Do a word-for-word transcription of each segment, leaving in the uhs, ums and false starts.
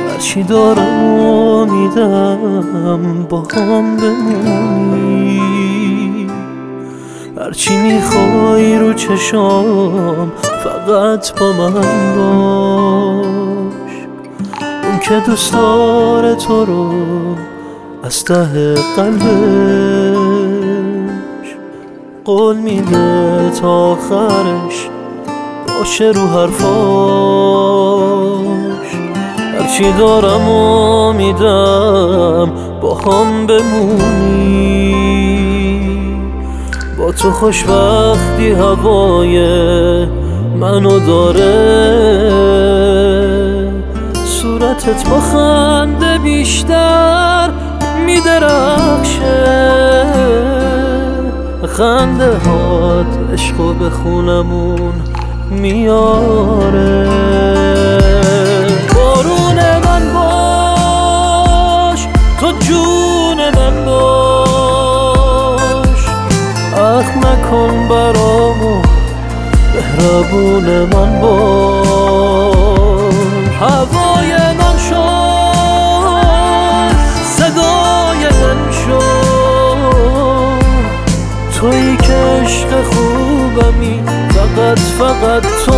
هرچی دارم امیدم با هم بمونی، هرچی میخوای رو چشام فقط با من باش. اون که دوست داره تو رو از ته قلبش، قول میده تا آخرش باشه رو حرفاش. هرچی دارم امیدم با هم بمونی، با تو خوشبختی هوای منو داره. صورتت با خنده بیشتر میدرخشه، خنده هات عشقو به خونمون میاره. بارون من باش، تو جون من باش، اخ نکن برامو مهربون من باش. هوای من شد، صدای من شد، تویی که عشق خوبمی، فقط فقط تو.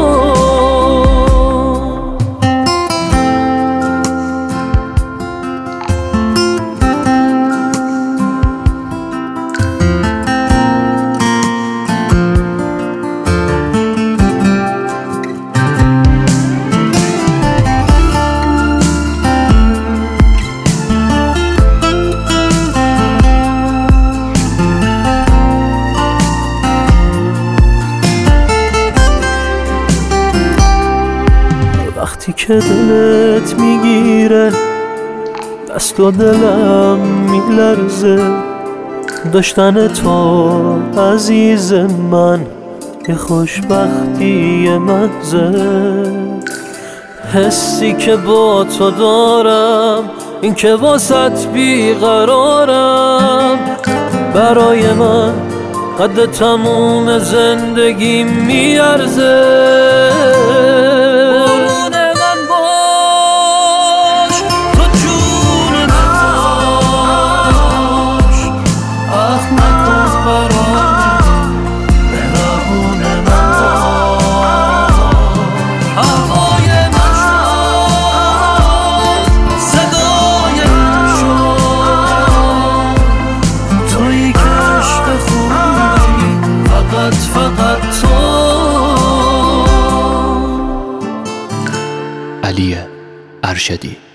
وقتی که دلت میگیره دست و دلم میلرزه، داشتن تو عزیز من یه خوشبختی محضه. حسی که با تو دارم این که واسط بیقرارم، برای من قد تموم زندگی میارزه. فقط تو. علی ارشدی.